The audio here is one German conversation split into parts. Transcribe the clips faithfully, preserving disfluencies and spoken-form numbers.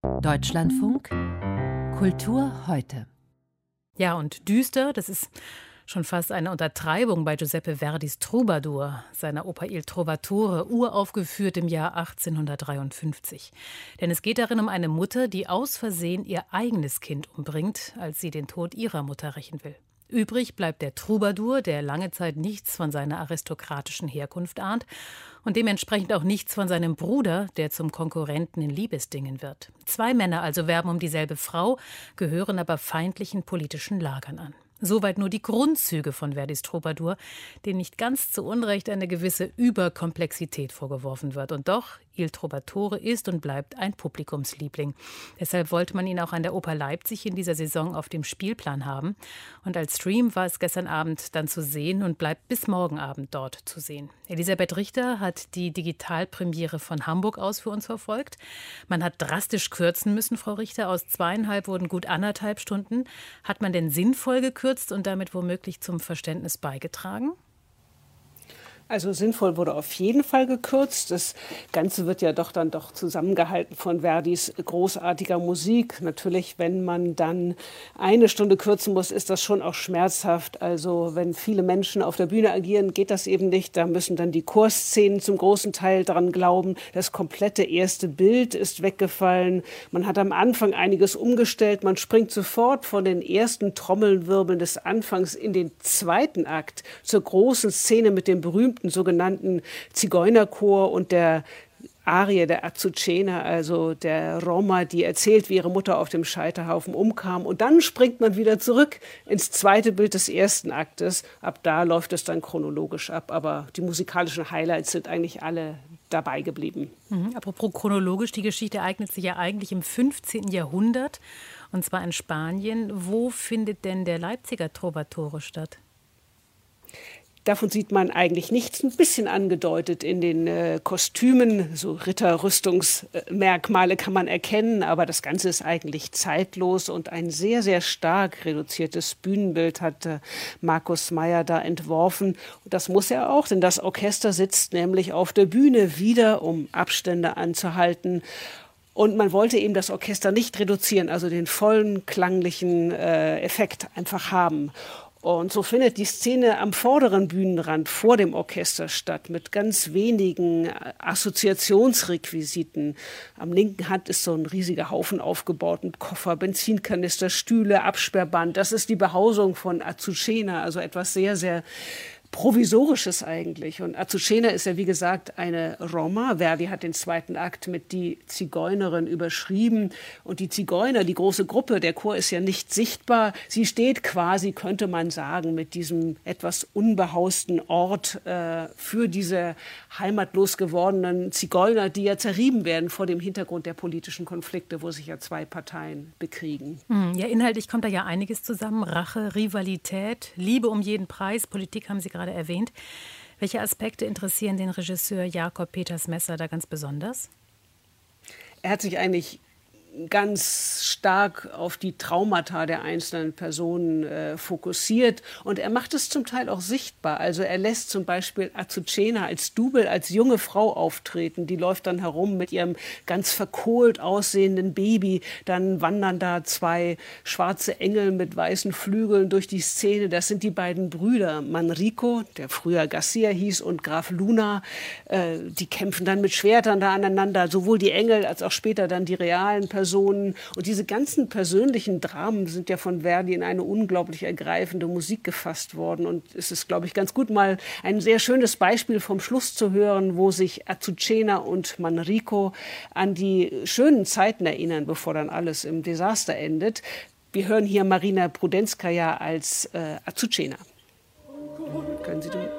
Deutschlandfunk Kultur heute. Ja, und düster, das ist schon fast eine Untertreibung bei Giuseppe Verdis Troubadour, seiner Oper Il Trovatore, uraufgeführt im Jahr achtzehnhundertdreiundfünfzig. Denn es geht darin um eine Mutter, die aus Versehen ihr eigenes Kind umbringt, als sie den Tod ihrer Mutter rächen will. Übrig bleibt der Troubadour, der lange Zeit nichts von seiner aristokratischen Herkunft ahnt und dementsprechend auch nichts von seinem Bruder, der zum Konkurrenten in Liebesdingen wird. Zwei Männer also werben um dieselbe Frau, gehören aber feindlichen politischen Lagern an. Soweit nur die Grundzüge von Verdis Troubadour, denen nicht ganz zu Unrecht eine gewisse Überkomplexität vorgeworfen wird. Und doch, Il Trovatore ist und bleibt ein Publikumsliebling. Deshalb wollte man ihn auch an der Oper Leipzig in dieser Saison auf dem Spielplan haben. Und als Stream war es gestern Abend dann zu sehen und bleibt bis morgen Abend dort zu sehen. Elisabeth Richter hat die Digitalpremiere von Hamburg aus für uns verfolgt. Man hat drastisch kürzen müssen, Frau Richter. Aus zweieinhalb wurden gut anderthalb Stunden. Hat man denn sinnvoll gekürzt und damit womöglich zum Verständnis beigetragen? Also sinnvoll wurde auf jeden Fall gekürzt. Das Ganze wird ja doch dann doch zusammengehalten von Verdis großartiger Musik. Natürlich, wenn man dann eine Stunde kürzen muss, ist das schon auch schmerzhaft. Also wenn viele Menschen auf der Bühne agieren, geht das eben nicht. Da müssen dann die Chorszenen zum großen Teil dran glauben. Das komplette erste Bild ist weggefallen. Man hat am Anfang einiges umgestellt. Man springt sofort von den ersten Trommelwirbeln des Anfangs in den zweiten Akt zur großen Szene mit dem berühmten sogenannten Zigeunerchor und der Arie der Azucena, also der Roma, die erzählt, wie ihre Mutter auf dem Scheiterhaufen umkam. Und dann springt man wieder zurück ins zweite Bild des ersten Aktes. Ab da läuft es dann chronologisch ab. Aber die musikalischen Highlights sind eigentlich alle dabei geblieben. Mhm. Apropos chronologisch, die Geschichte ereignet sich ja eigentlich im fünfzehnten Jahrhundert, und zwar in Spanien. Wo findet denn der Leipziger Trovatore statt? Davon sieht man eigentlich nichts, ein bisschen angedeutet in den äh, Kostümen, so Ritterrüstungsmerkmale kann man erkennen, aber das Ganze ist eigentlich zeitlos und ein sehr, sehr stark reduziertes Bühnenbild hat äh, Markus Meyer da entworfen. Und das muss er auch, denn das Orchester sitzt nämlich auf der Bühne wieder, um Abstände anzuhalten. Und man wollte eben das Orchester nicht reduzieren, also den vollen klanglichen äh, Effekt einfach haben. Und so findet die Szene am vorderen Bühnenrand vor dem Orchester statt, mit ganz wenigen Assoziationsrequisiten. Am linken Hand ist so ein riesiger Haufen aufgebaut, ein Koffer, Benzinkanister, Stühle, Absperrband. Das ist die Behausung von Azucena, also etwas sehr, sehr Provisorisches eigentlich. Und Azucena ist ja, wie gesagt, eine Roma. Verdi hat den zweiten Akt mit die Zigeunerin überschrieben. Und die Zigeuner, die große Gruppe, der Chor ist ja nicht sichtbar. Sie steht quasi, könnte man sagen, mit diesem etwas unbehausten Ort äh, für diese heimatlos gewordenen Zigeuner, die ja zerrieben werden vor dem Hintergrund der politischen Konflikte, wo sich ja zwei Parteien bekriegen. Ja, inhaltlich kommt da ja einiges zusammen. Rache, Rivalität, Liebe um jeden Preis, Politik haben Sie gerade erwähnt. Welche Aspekte interessieren den Regisseur Jakob Peters Messer da ganz besonders? Er hat sich eigentlich ganz stark auf die Traumata der einzelnen Personen äh, fokussiert. Und er macht es zum Teil auch sichtbar. Also er lässt zum Beispiel Azucena als Double, als junge Frau auftreten. Die läuft dann herum mit ihrem ganz verkohlt aussehenden Baby. Dann wandern da zwei schwarze Engel mit weißen Flügeln durch die Szene. Das sind die beiden Brüder Manrico, der früher Garcia hieß, und Graf Luna. Äh, die kämpfen dann mit Schwertern da aneinander. Sowohl die Engel als auch später dann die realen Personen. Und diese ganzen persönlichen Dramen sind ja von Verdi in eine unglaublich ergreifende Musik gefasst worden. Und es ist, glaube ich, ganz gut, mal ein sehr schönes Beispiel vom Schluss zu hören, wo sich Azucena und Manrico an die schönen Zeiten erinnern, bevor dann alles im Desaster endet. Wir hören hier Marina Prudenskaya als äh, Azucena. Können Sie tun?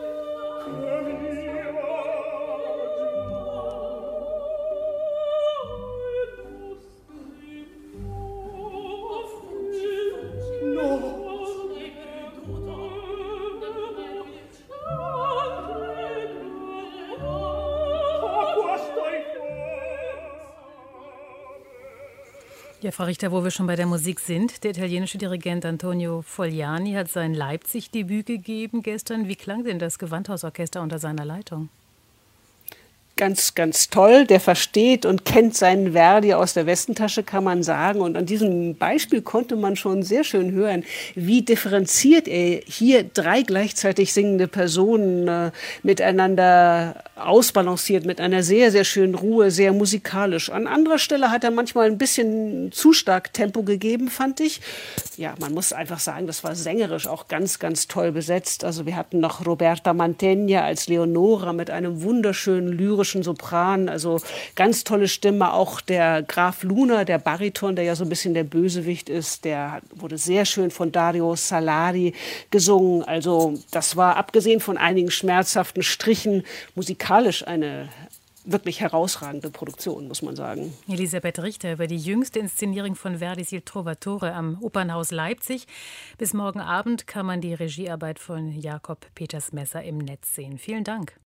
Ja, Frau Richter, wo wir schon bei der Musik sind, der italienische Dirigent Antonio Fogliani hat sein Leipzig-Debüt gegeben gestern. Wie klang denn das Gewandhausorchester unter seiner Leitung? ganz, ganz toll. Der versteht und kennt seinen Verdi aus der Westentasche, kann man sagen. Und an diesem Beispiel konnte man schon sehr schön hören, wie differenziert er hier drei gleichzeitig singende Personen äh, miteinander ausbalanciert, mit einer sehr, sehr schönen Ruhe, sehr musikalisch. An anderer Stelle hat er manchmal ein bisschen zu stark Tempo gegeben, fand ich. Ja, man muss einfach sagen, das war sängerisch auch ganz, ganz toll besetzt. Also wir hatten noch Roberta Mantegna als Leonora mit einem wunderschönen lyrischen Sopran, also ganz tolle Stimme. Auch der Graf Luna, der Bariton, der ja so ein bisschen der Bösewicht ist, der wurde sehr schön von Dario Salari gesungen. Also das war, abgesehen von einigen schmerzhaften Strichen, musikalisch eine wirklich herausragende Produktion, muss man sagen. Elisabeth Richter über die jüngste Inszenierung von Verdis Il Trovatore am Opernhaus Leipzig. Bis morgen Abend kann man die Regiearbeit von Jakob Petersmesser im Netz sehen. Vielen Dank.